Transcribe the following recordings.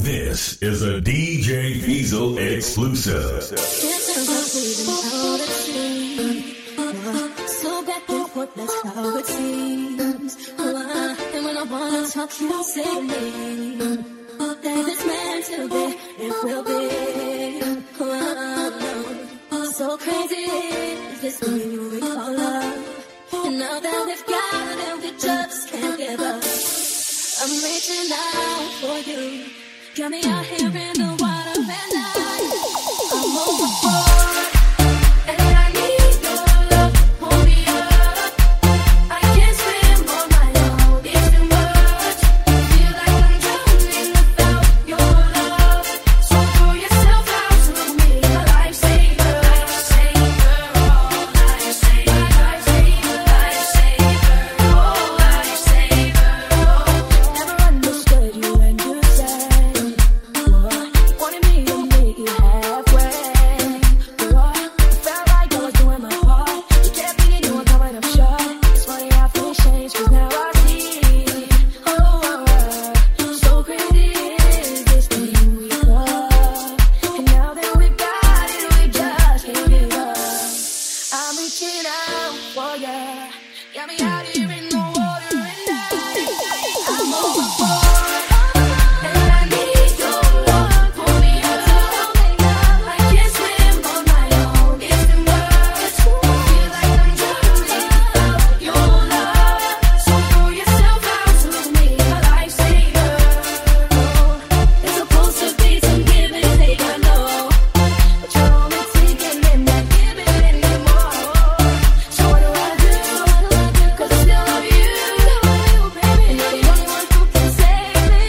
This is a DJ Diesel exclusive. So back and forth, that's how it seems. And when I wanna talk, you don't say me. That it's meant to be, it will be. So crazy is this when you recall love. And now that we've got it, we just can't give up. I'm reaching out for you. Got me out here in the water and I'm overboard. And I need your love, pull me up. I can't swim on my own, it's too much. Feel like I'm drowning without your love. So throw yourself out to me, a lifesaver, lifesaver, oh lifesaver, lifesaver, lifesaver, oh lifesaver, oh. Never understood you when you said wanted me to meet you halfway. Felt like I was doing my part. You kept thinking you were coming up short. It's funny how things change, 'cause now I see. So crazy is this thing we love. And now that we got it, we just can't give up. I'm reaching out for ya. Got me out here in the water and I'm overboard. And I need your love, pull me up. I can't swim on my own, it's too much. Feel like I'm drowning without your love. So throw yourself out to me, a lifesaver. It's supposed to be some give and take, I know. But you're only taking and not giving anymore. So what do I do? 'Cause I still love you, baby. And you're the only one who can save me.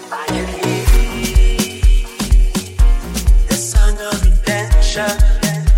redemption.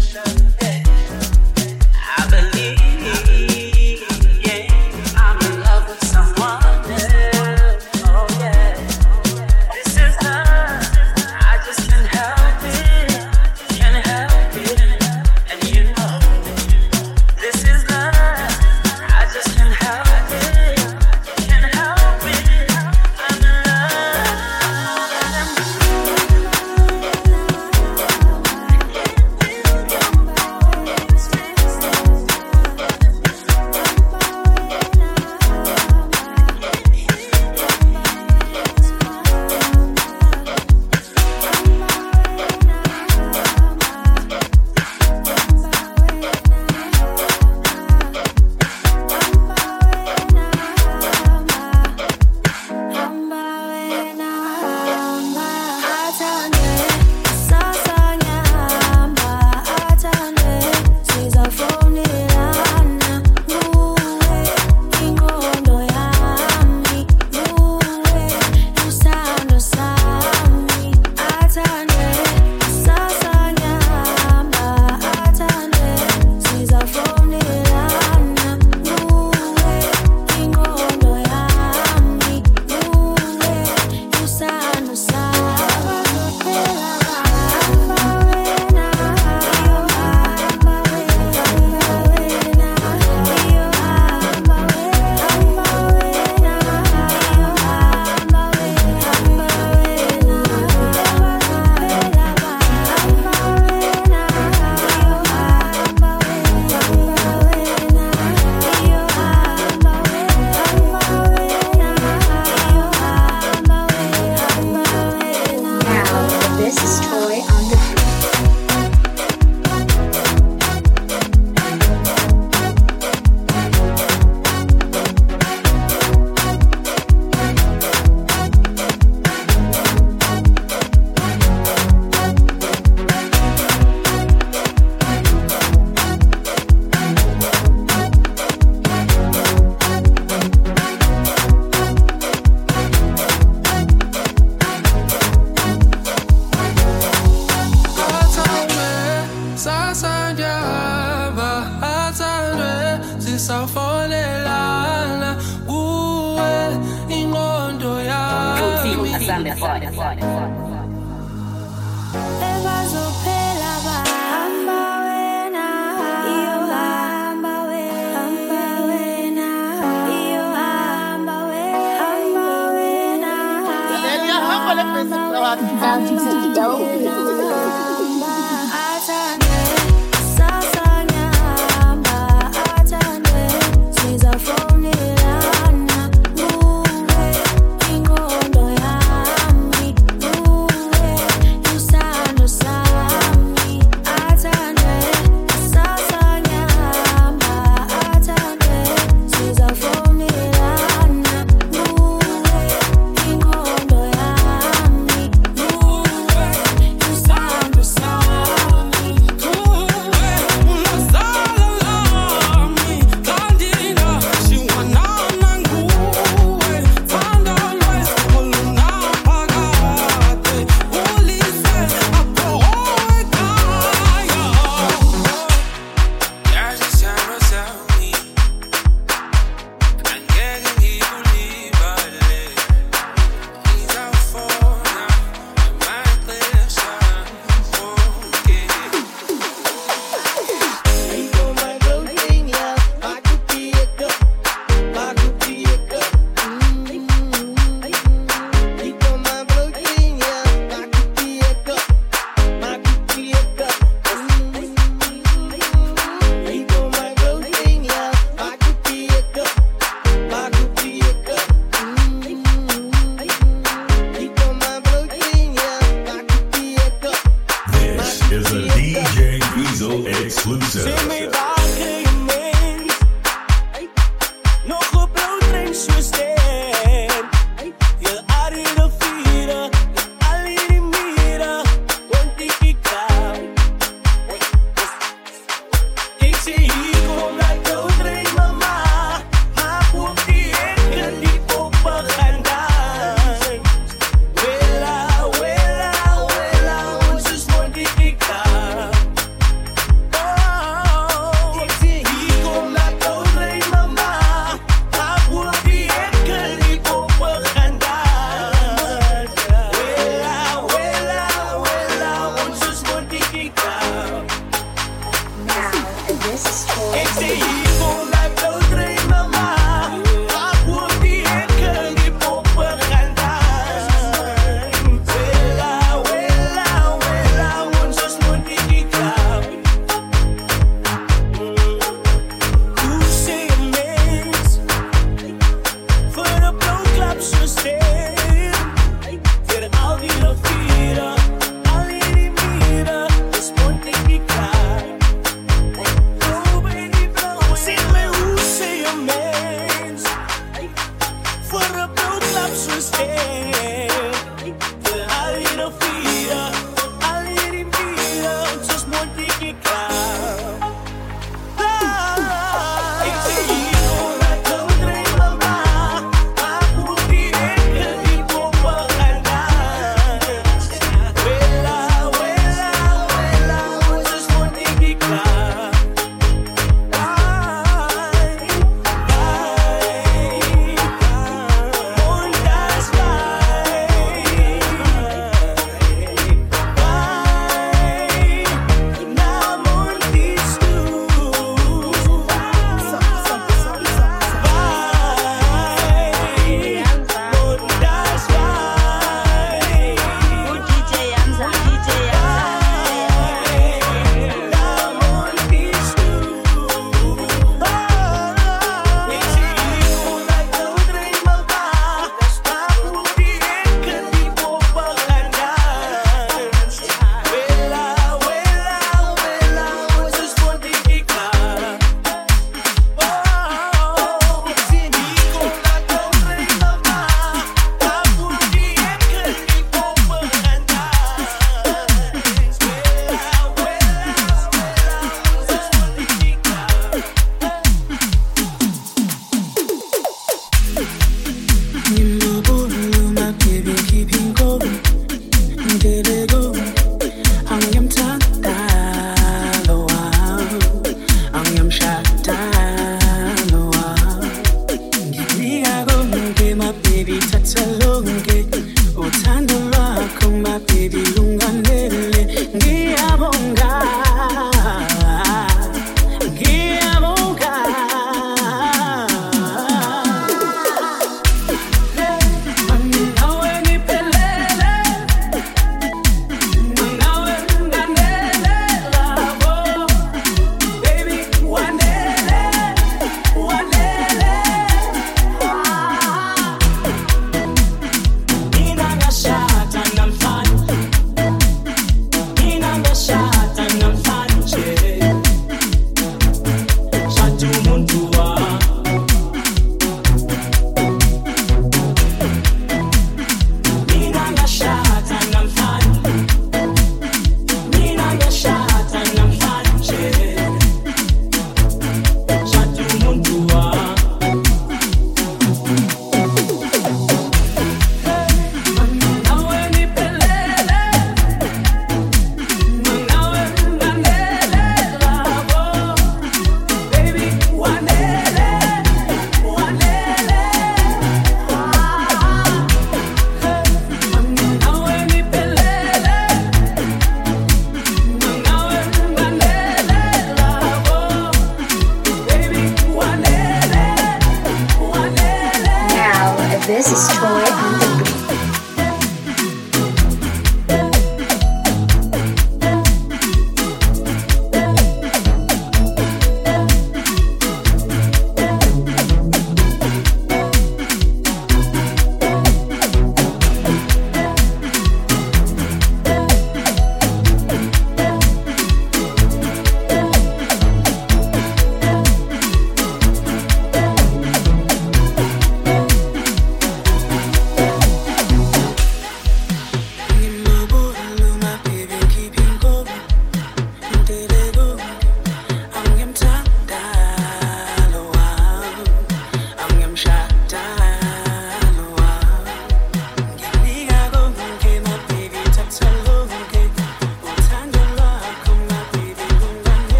See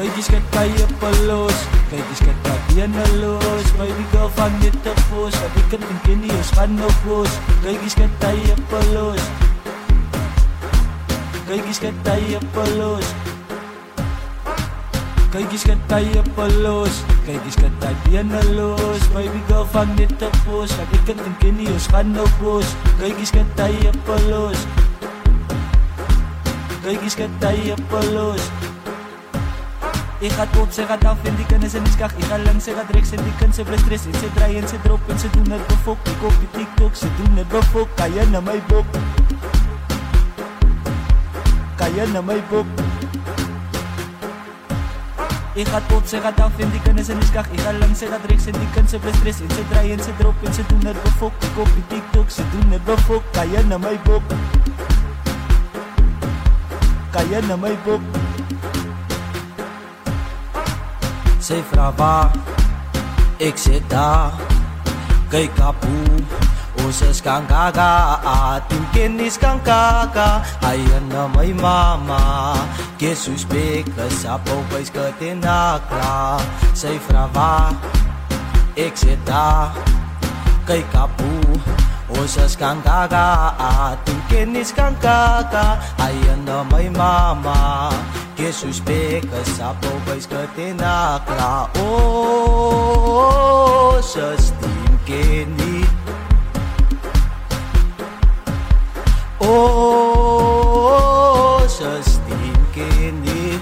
Kyk eens kyk by jou pelos, kyk eens kyk by bene los. Baby girl vang net te pos, wat ek het en ken nie, ons gaan nog los. Kyk eens kyk by jou pelos, kyk eens kyk by jou pelos. Kyk eens kyk by jou pelos, kyk eens kyk by bene los. Baby girl vang net te pos, wat ek het en ken nie, ons gaan nog los. Kyk eens kyk by jou pelos, kyk eens kyk by jou pelos. Ik ga op, ze gaat af en die kunnen ze niet skag. Ik ga langs, ze gaat rechts en die kunnen ze blijft stress. En ze draaien en ze drop en ze doen het befok. Ik op je TikTok, ze doen het befok. Kan je naar mij bok? Kan je naar mij bok? Ik ga op, ze gaat af en die kunnen ze niet skag. Ik ga langs, ze gaat rechts en die kunnen ze blijft stress. En ze draaien en ze drop en ze doen het befok. Ik op je TikTok, ze doen het befok. Kan je naar mij bok? Kan je naar mij bok? Zij vraagt waar, ik zit daar. Kijk kapoe, ons is kan gaga. Ating kinis kan kaka. Ayan na may mama. Jesus beka sa pawais ka tinakla. Zij vraagt waar, ik zit daar. Kijk kapoe, ons is kan gaga. Ating kinis kan kaka. Ayan na may mama. Jesus beka sa pawais ka tinakla. Oh, sa steam kini. Oh, sa steam kini.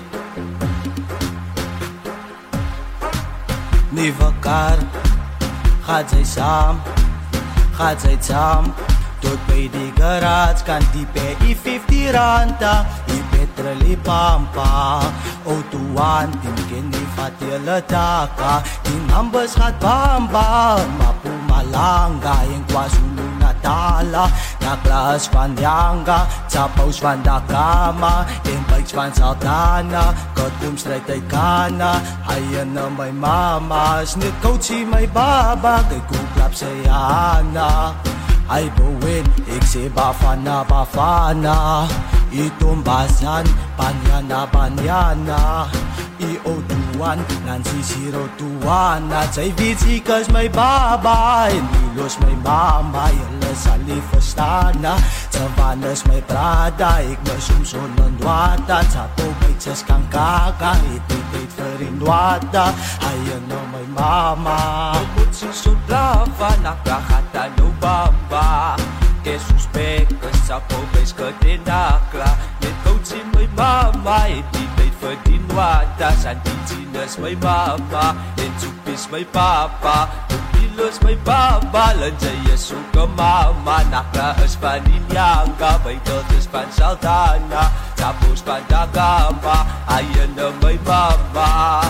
Ni vakar, gaat zij saam, gaat zij saam. Tot bij die garage kan die bij die 50 ranta. Die petroli pampa. Autuan, tingin ni Fatila Daka. Die numbers gaat bamba. Mapumalanga, in KwaZulu Natala. Na klas van Yanga, sa paus van Dakama. In bikes van Saltana, kutkomstrijd uit Ghana. Ayan na may mama, snit coach si may baba. Kay kuklap sa Yana. Ay buwin, iksi bafana Itumbasan, banyana I-O2-1, Nancy 021 At sa'y vitsikas may babay Nilos may mama, yala sa lifastana Sa vanas may prada, ikmasumsunon wata Sa tubig sa skangkaka, ititit farinwata Ayan na may mama Pagod si Sudrava, nakakatano bamba Jesus beka sa pawis ka tinakla Ikaw si may mama, ititit farinwata Sa titsinas may mama, itsupis may papa Pilos may baba, lanjay yasu ka mama Naklaas paninyanga, may dotes pansaltana Tapos pandagamba, ayan na may mama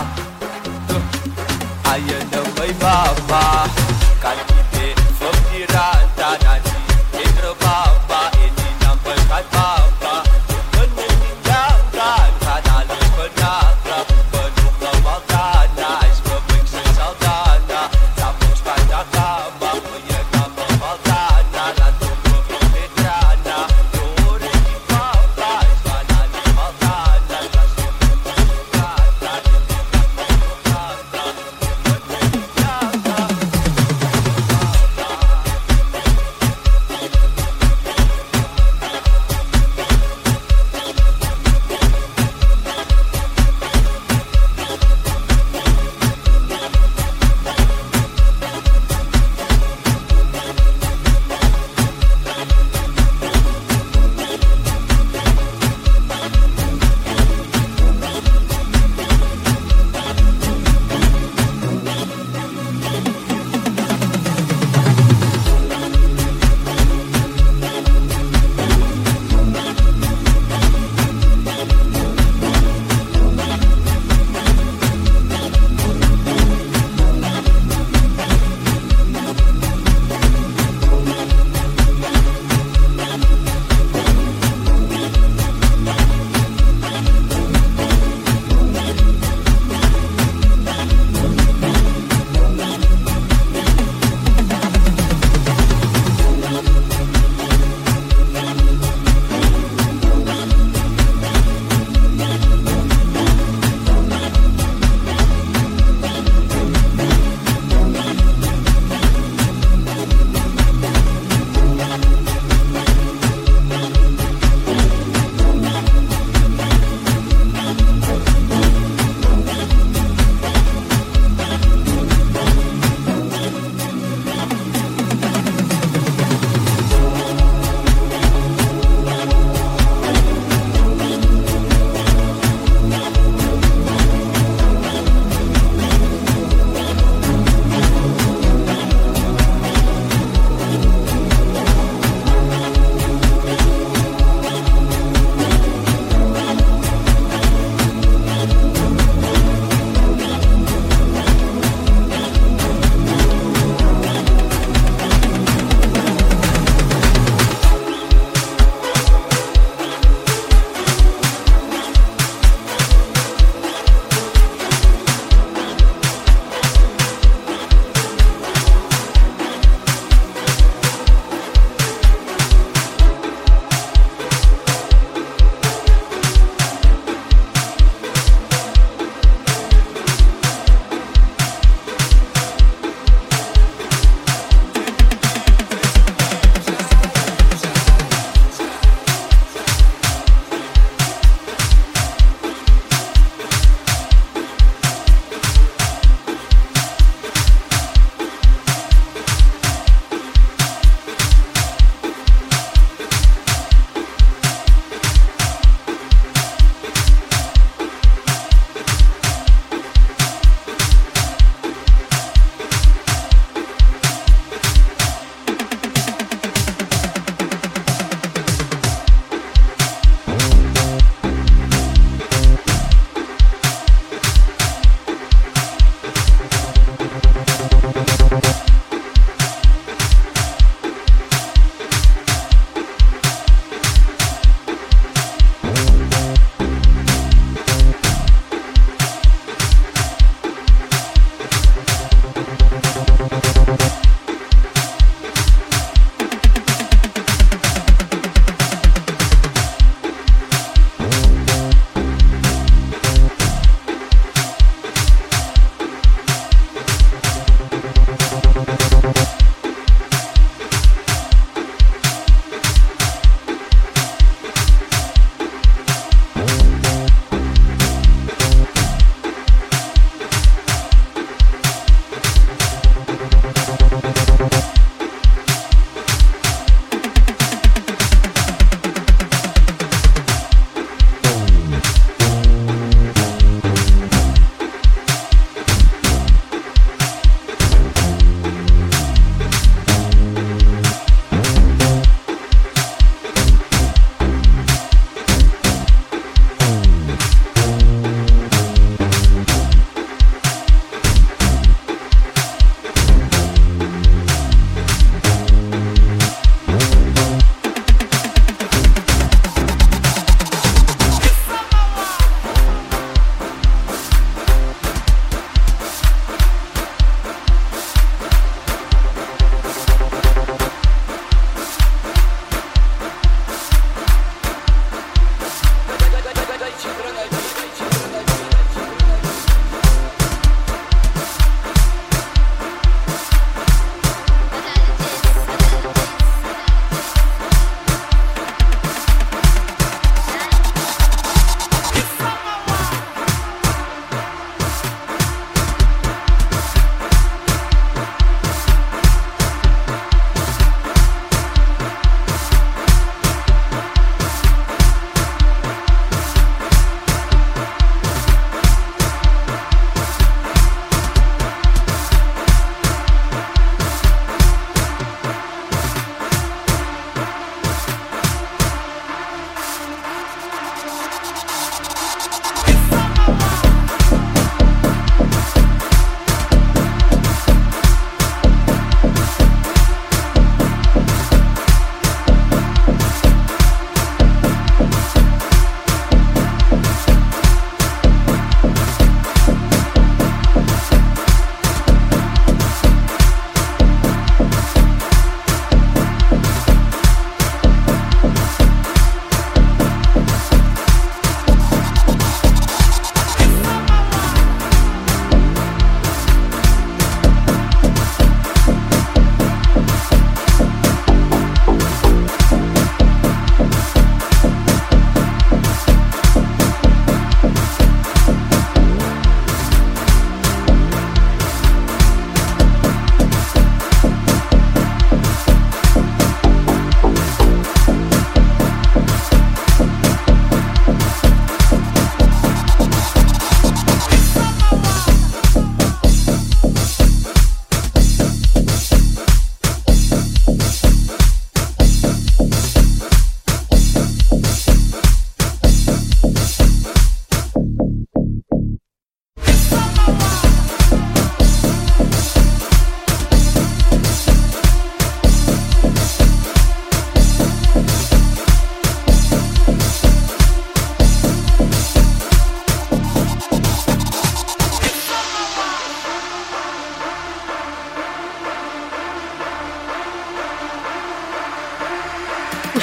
Ayan na may mama Kanite, fagtiranta, nani, intro baba Ini nampal kat baba Menuningangkan, kanalos penakra Penuh kawagana, is pabig sa saltana Tapos pandagamba, mayaga mamaltana Natuwa prometrana, Lore ki baba, is manali maltana Kasi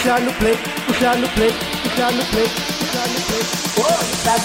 puxa no play, puxa no play, puxa no play, puxa no play. Oh, tá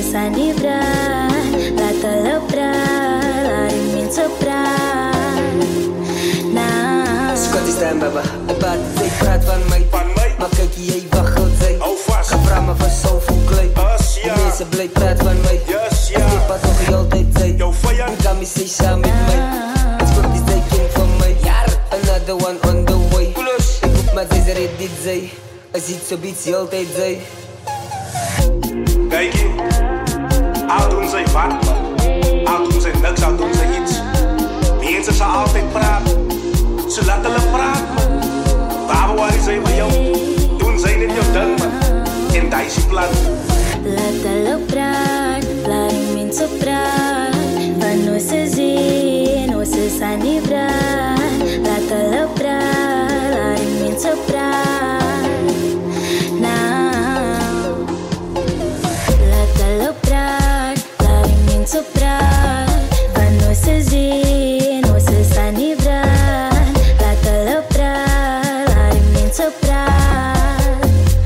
sa livrar, lá te leprar, lá em mim soprar. Scotty staan baba, een baat, zij praat van mij. Maar kijk jij, wat goed zij. Ga vraag me van zoveel kleed. Die mensen blij praat van mij. Ik heb wat nog je altijd zei. Ik kan me say samen met mij. Het komt die zij kind van mij. Another one on the way. Ik hoef maar deze red dit zij. Als iets zo biedt, ze altijd zij. Kijk je, al doen zij wat, al doen zij niks, al doen zij iets. Mensen zal altijd praten, ze laten hulle praten. Waar zij bij jou, doen zij niet jouw ding man. En daar is je plan. Laat hulle praat, laat die mense praat. Van ons se zin, ons se sa livrar. Laat hulle praat, laat die mense praat. Laat hulle praat, laat die mense praat. Van ons se zin, ons se sa livrar. Laat hulle praat, laat die mense praat.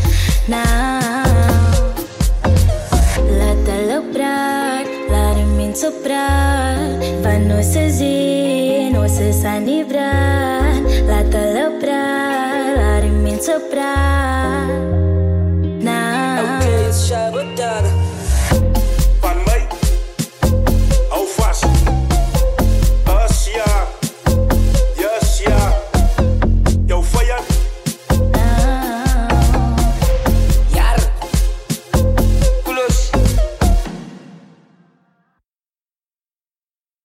Laat hulle praat, laat die mense praat. Van ons se zin, ons se sa livrar. Laat hulle praat, laat die mense praat.